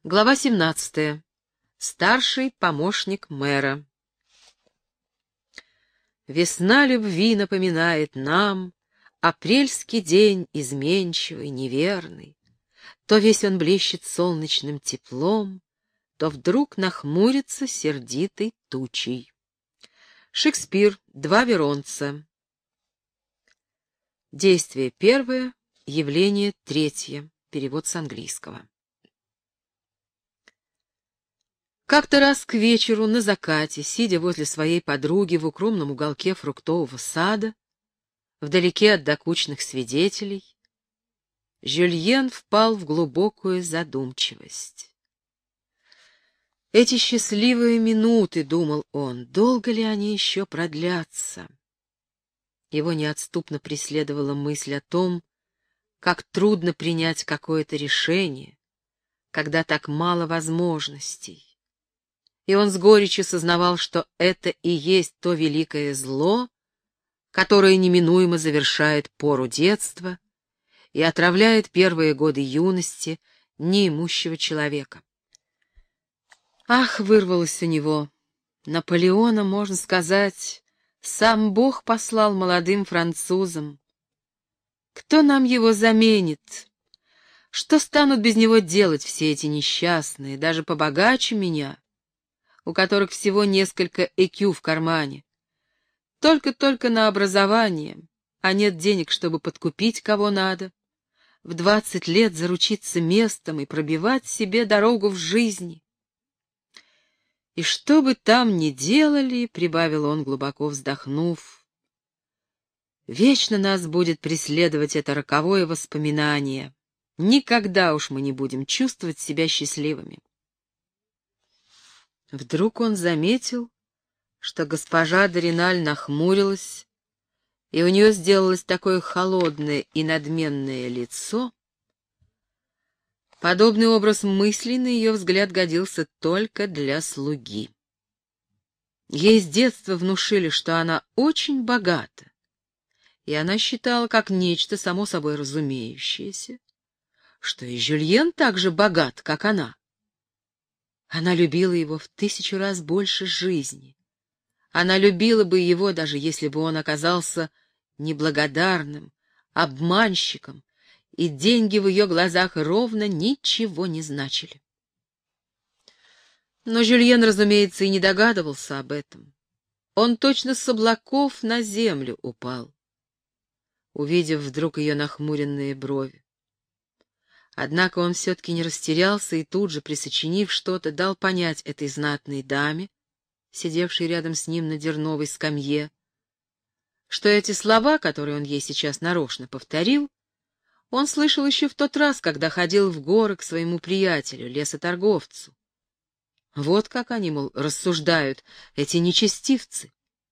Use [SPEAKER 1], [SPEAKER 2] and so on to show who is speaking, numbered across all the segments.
[SPEAKER 1] Глава 17. Старший помощник мэра. Весна любви напоминает нам апрельский день изменчивый, неверный. То весь он блещет солнечным теплом, то вдруг нахмурится сердитой тучей. Шекспир. Два Веронца. Действие первое, явление третье. Перевод с английского. Как-то раз к вечеру на закате, сидя возле своей подруги в укромном уголке фруктового сада, вдалеке от докучных свидетелей, Жюльен впал в глубокую задумчивость. Эти счастливые минуты, думал он, долго ли они еще продлятся? Его неотступно преследовала мысль о том, как трудно принять какое-то решение, когда так мало возможностей. И он с горечью сознавал, что это и есть то великое зло, которое неминуемо завершает пору детства и отравляет первые годы юности неимущего человека. Ах, вырвалось у него! Наполеона, можно сказать, сам Бог послал молодым французам. Кто нам его заменит? Что станут без него делать все эти несчастные, даже побогаче меня, у которых всего несколько ЭКЮ в кармане? Только-только на образование, а нет денег, чтобы подкупить кого надо, в 20 лет заручиться местом и пробивать себе дорогу в жизни. И что бы там ни делали, — прибавил он, глубоко вздохнув, — вечно нас будет преследовать это роковое воспоминание. Никогда уж мы не будем чувствовать себя счастливыми. Вдруг он заметил, что госпожа де Рêналь нахмурилась, и у нее сделалось такое холодное и надменное лицо. Подобный образ мыслей, на ее взгляд, годился только для слуги. Ей с детства внушили, что она очень богата, и она считала как нечто само собой разумеющееся, что и Жюльен так же богат, как она. Она любила его в 1000 раз больше жизни. Она любила бы его, даже если бы он оказался неблагодарным, обманщиком, и деньги в ее глазах ровно ничего не значили. Но Жюльен, разумеется, и не догадывался об этом. Он точно с облаков на землю упал, увидев вдруг ее нахмуренные брови. Однако он все-таки не растерялся и тут же, присочинив что-то, дал понять этой знатной даме, сидевшей рядом с ним на дерновой скамье, что эти слова, которые он ей сейчас нарочно повторил, он слышал еще в тот раз, когда ходил в горы к своему приятелю, лесоторговцу. Вот как они, мол, рассуждают, эти нечестивцы.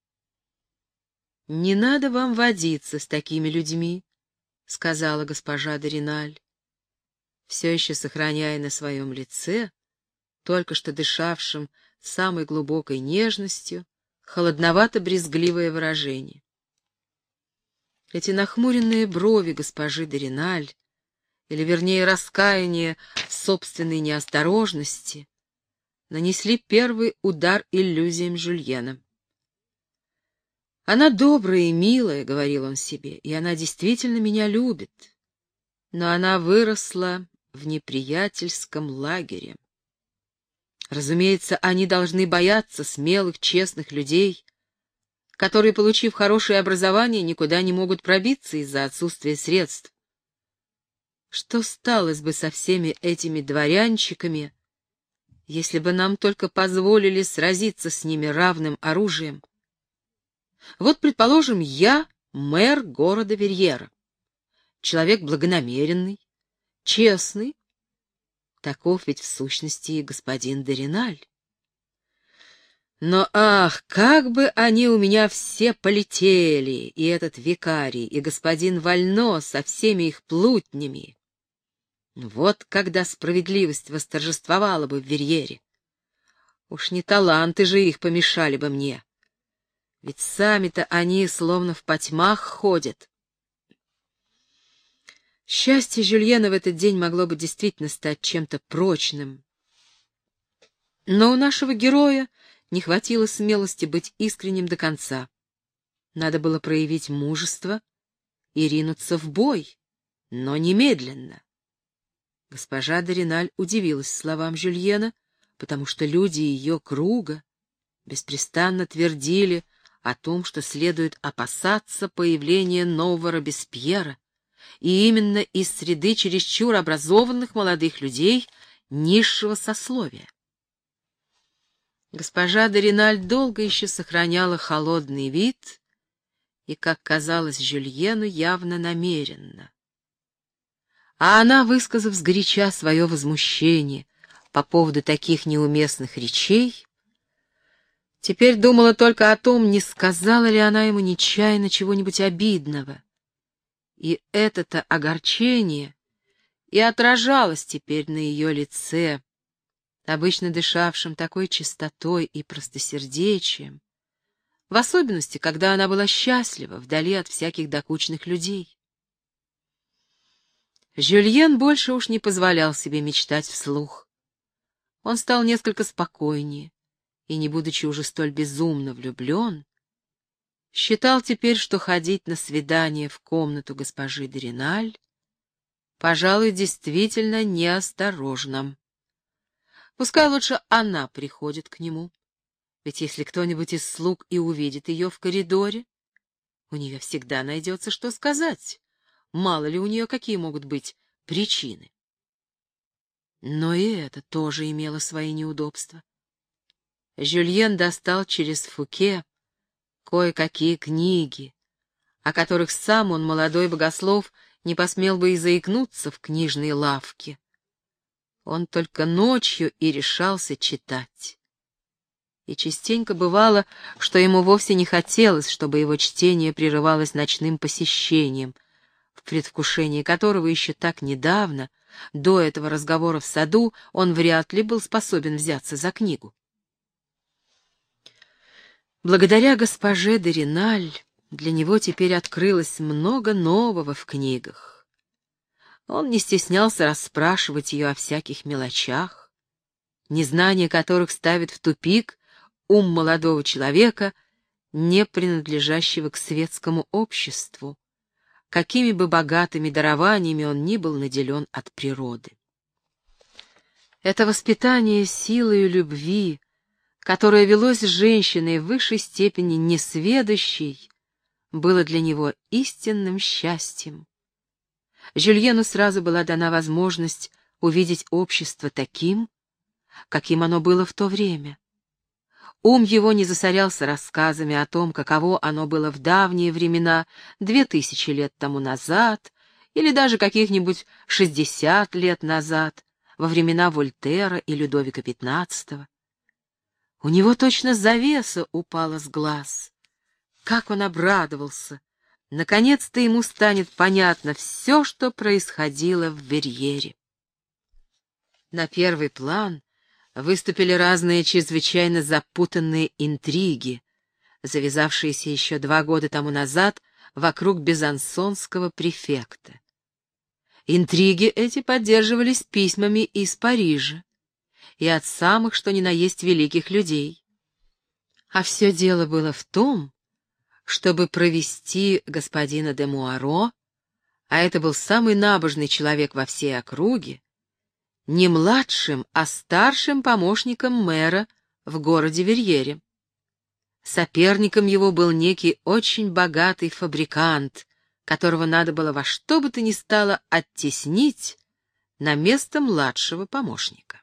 [SPEAKER 1] «Не надо вам водиться с такими людьми», — сказала госпожа де Рêналь, все еще сохраняя на своем лице, только что дышавшим самой глубокой нежностью, холодновато-брезгливое выражение. Эти нахмуренные брови госпожи де Рêналь, или вернее раскаяние собственной неосторожности, нанесли первый удар иллюзиям Жюльена. «Она добрая и милая», — говорил он себе, — «и она действительно меня любит, но она выросла в неприятельском лагере. Разумеется, они должны бояться смелых, честных людей, которые, получив хорошее образование, никуда не могут пробиться из-за отсутствия средств. Что сталось бы со всеми этими дворянчиками, если бы нам только позволили сразиться с ними равным оружием? Вот, предположим, я мэр города Верьера, человек благонамеренный, честный. Таков ведь в сущности и господин де Рêналь. Но, ах, как бы они у меня все полетели, и этот викарий, и господин Вально со всеми их плутнями. Вот когда справедливость восторжествовала бы в Верьере. Уж не таланты же их помешали бы мне. Ведь сами-то они словно в потьмах ходят. Счастье Жюльена в этот день могло бы действительно стать чем-то прочным, Но у нашего героя не хватило смелости быть искренним до конца. Надо было проявить мужество и ринуться в бой, но немедленно. Госпожа де Реналь удивилась словам Жюльена, потому что люди ее круга беспрестанно твердили о том, что следует опасаться появления нового Робеспьера, и именно из среды чересчур образованных молодых людей низшего сословия. Госпожа де Реналь долго еще сохраняла холодный вид и, как казалось Жюльену, явно намеренно. А она, высказав сгоряча свое возмущение по поводу таких неуместных речей, теперь думала только о том, не сказала ли она ему нечаянно чего-нибудь обидного. И это-то огорчение и отражалось теперь на ее лице, обычно дышавшем такой чистотой и простосердечием, в особенности, когда она была счастлива вдали от всяких докучных людей. Жюльен больше уж не позволял себе мечтать вслух. Он стал несколько спокойнее и, не будучи уже столь безумно влюблен, считал теперь, что ходить на свидание в комнату госпожи де Реналь, пожалуй, действительно неосторожно. Пускай лучше она приходит к нему, ведь если кто-нибудь из слуг и увидит ее в коридоре, у нее всегда найдется, что сказать. Мало ли у нее какие могут быть причины. Но и это тоже имело свои неудобства. Жюльен достал через Фуке кое-какие книги, о которых сам он, молодой богослов, не посмел бы и заикнуться в книжной лавке. Он только ночью и решался читать. И частенько бывало, что ему вовсе не хотелось, чтобы его чтение прерывалось ночным посещением, в предвкушении которого еще так недавно, до этого разговора в саду, он вряд ли был способен взяться за книгу. Благодаря госпоже де Реналь для него теперь открылось много нового в книгах. Он не стеснялся расспрашивать ее о всяких мелочах, незнание которых ставит в тупик ум молодого человека, не принадлежащего к светскому обществу, какими бы богатыми дарованиями он ни был наделен от природы. Это воспитание силою любви, которое велось с женщиной в высшей степени несведущей, было для него истинным счастьем. Жюльену сразу была дана возможность увидеть общество таким, каким оно было в то время. Ум его не засорялся рассказами о том, каково оно было в давние времена, 2000 лет тому назад, или даже каких-нибудь 60 лет назад, во времена Вольтера и Людовика XV. У него точно завеса упала с глаз. Как он обрадовался! Наконец-то ему станет понятно все, что происходило в Верьере. На первый план выступили разные чрезвычайно запутанные интриги, завязавшиеся еще 2 года тому назад вокруг безансонского префекта. Интриги эти поддерживались письмами из Парижа и от самых что ни на есть великих людей. А все дело было в том, чтобы провести господина де Муаро, а это был самый набожный человек во всей округе, не младшим, а старшим помощником мэра в городе Верьере. Соперником его был некий очень богатый фабрикант, которого надо было во что бы то ни стало оттеснить на место младшего помощника.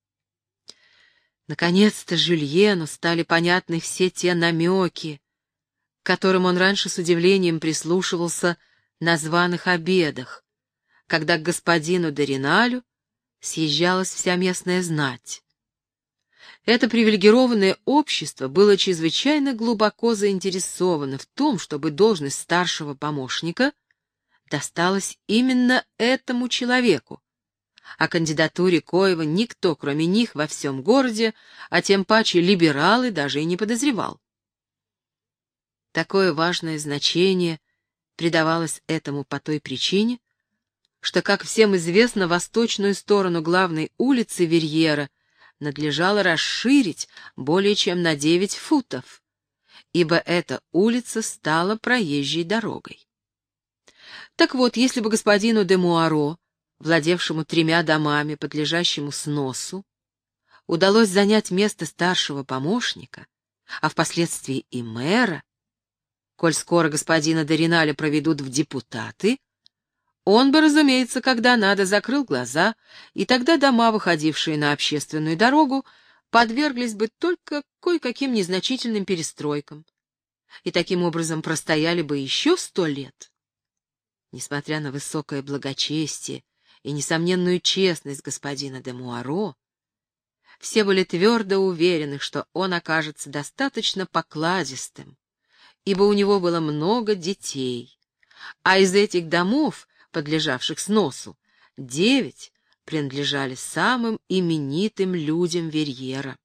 [SPEAKER 1] Наконец-то Жюльену стали понятны все те намеки, к которым он раньше с удивлением прислушивался на званых обедах, когда к господину де Реналю съезжалась вся местная знать. Это привилегированное общество было чрезвычайно глубоко заинтересовано в том, чтобы должность старшего помощника досталась именно этому человеку, о кандидатуре коего никто, кроме них, во всем городе, а тем паче либералы, даже и не подозревал. Такое важное значение придавалось этому по той причине, что, как всем известно, восточную сторону главной улицы Верьера надлежало расширить более чем на 9 футов, ибо эта улица стала проезжей дорогой. Так вот, если бы господину де Муаро, владевшему 3 домами, подлежащему сносу, удалось занять место старшего помощника, а впоследствии и мэра, коль скоро господина де Реналя проведут в депутаты, он бы, разумеется, когда надо, закрыл глаза, и тогда дома, выходившие на общественную дорогу, подверглись бы только кое-каким незначительным перестройкам, и таким образом простояли бы еще 100 лет. Несмотря на высокое благочестие и несомненную честность господина де Муаро, все были твердо уверены, что он окажется достаточно покладистым, ибо у него было много детей, а из этих домов, подлежавших сносу, 9 принадлежали самым именитым людям Верьера.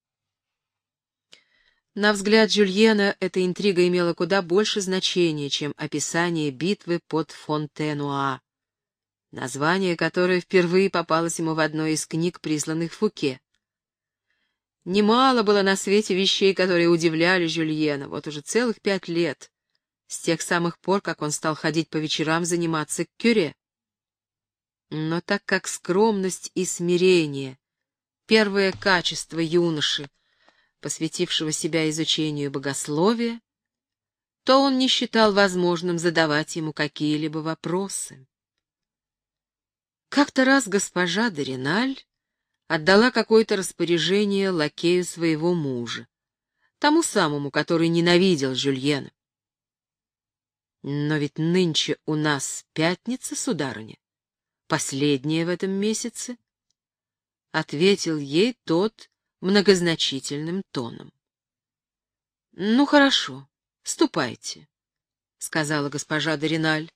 [SPEAKER 1] На взгляд Жюльена эта интрига имела куда больше значения, чем описание битвы под Фонтенуа, название которой впервые попалось ему в одной из книг, присланных Фуке. Немало было на свете вещей, которые удивляли Жюльена вот уже целых 5 лет, с тех самых пор, как он стал ходить по вечерам заниматься к кюре. Но так как скромность и смирение — первое качество юноши, посвятившего себя изучению богословия, то он не считал возможным задавать ему какие-либо вопросы. Как-то раз госпожа де Реналь отдала какое-то распоряжение лакею своего мужа, тому самому, который ненавидел Жюльена. «Но ведь нынче у нас пятница, сударыня, последняя в этом месяце», — ответил ей тот многозначительным тоном. «Ну, хорошо, ступайте», — сказала госпожа де Реналь.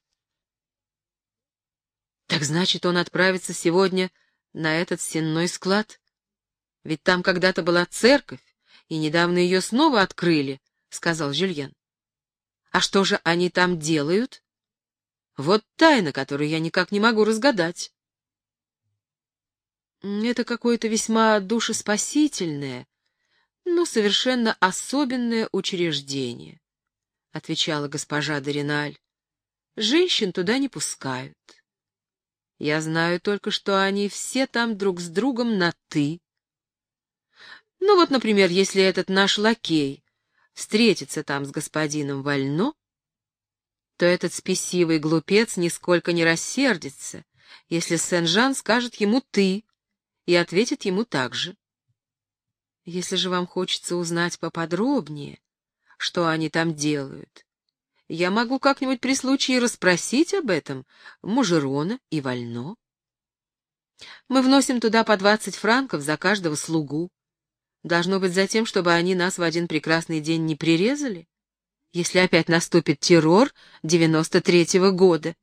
[SPEAKER 1] «Так значит, он отправится сегодня на этот сенной склад? Ведь там когда-то была церковь, и недавно ее снова открыли», — сказал Жюльен. «А что же они там делают? Вот тайна, которую я никак не могу разгадать». «Это какое-то весьма душеспасительное, но совершенно особенное учреждение», — отвечала госпожа де Реналь. «Женщин туда не пускают. Я знаю только, что они все там друг с другом на «ты». Ну вот, например, если этот наш лакей встретится там с господином Вально, то этот спесивый глупец нисколько не рассердится, если Сен-Жан скажет ему «ты» и ответит ему так же. Если же вам хочется узнать поподробнее, что они там делают, я могу как-нибудь при случае расспросить об этом Мужерона и Вально. Мы вносим туда по 20 франков за каждого слугу. Должно быть за тем, чтобы они нас в один прекрасный день не прирезали, если опять наступит террор 93-го года.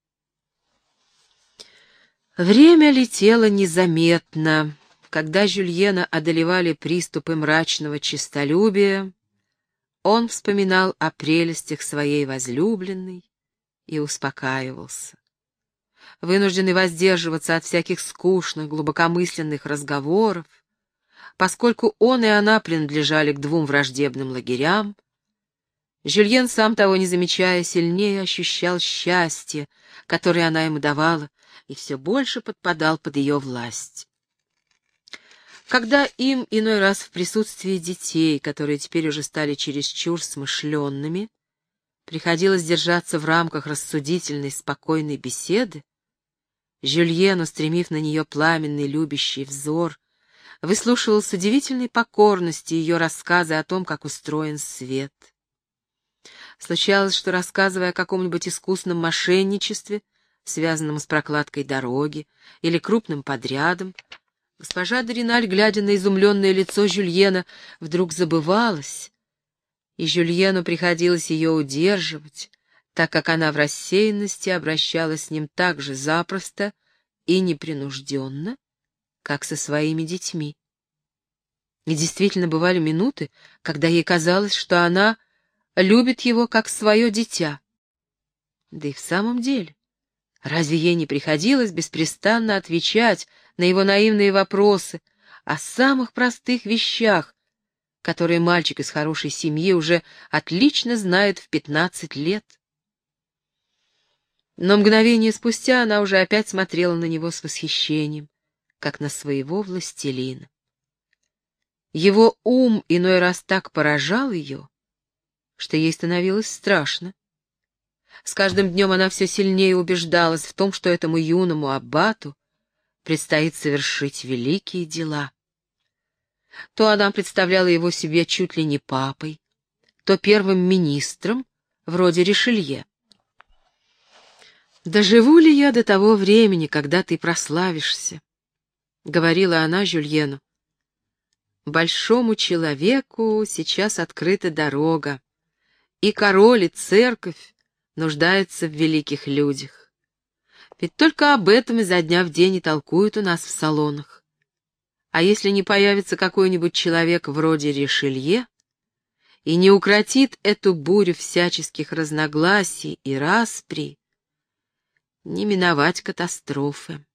[SPEAKER 1] Время летело незаметно. Когда Жюльена одолевали приступы мрачного честолюбия, он вспоминал о прелестях своей возлюбленной и успокаивался. Вынужденный воздерживаться от всяких скучных, глубокомысленных разговоров, поскольку он и она принадлежали к 2 враждебным лагерям, Жюльен, сам того не замечая, сильнее ощущал счастье, которое она ему давала, и все больше подпадал под ее власть. Когда им иной раз в присутствии детей, которые теперь уже стали чересчур смышленными, приходилось держаться в рамках рассудительной, спокойной беседы, Жюльен, устремив на нее пламенный любящий взор, выслушивал с удивительной покорностью ее рассказы о том, как устроен свет. Случалось, что, рассказывая о каком-нибудь искусном мошенничестве, связанном с прокладкой дороги или крупным подрядом, госпожа де Реналь, глядя на изумленное лицо Жюльена, вдруг забывалась, и Жюльену приходилось ее удерживать, так как она в рассеянности обращалась с ним так же запросто и непринужденно, как со своими детьми. И действительно бывали минуты, когда ей казалось, что она любит его как свое дитя. Да и в самом деле, разве ей не приходилось беспрестанно отвечать на его наивные вопросы, о самых простых вещах, которые мальчик из хорошей семьи уже отлично знает в 15 лет. Но мгновение спустя она уже опять смотрела на него с восхищением, как на своего властелина. Его ум иной раз так поражал ее, что ей становилось страшно. С каждым днем она все сильнее убеждалась в том, что этому юному аббату предстоит совершить великие дела. То она представляла его себе чуть ли не папой, то первым министром, вроде Ришелье. «Доживу ли я до того времени, когда ты прославишься?» — говорила она Жюльену. «Большому человеку сейчас открыта дорога, и король, и церковь нуждаются в великих людях. Ведь только об этом изо дня в день и толкуют у нас в салонах. А если не появится какой-нибудь человек вроде Ришелье и не укротит эту бурю всяческих разногласий и распри, не миновать катастрофы».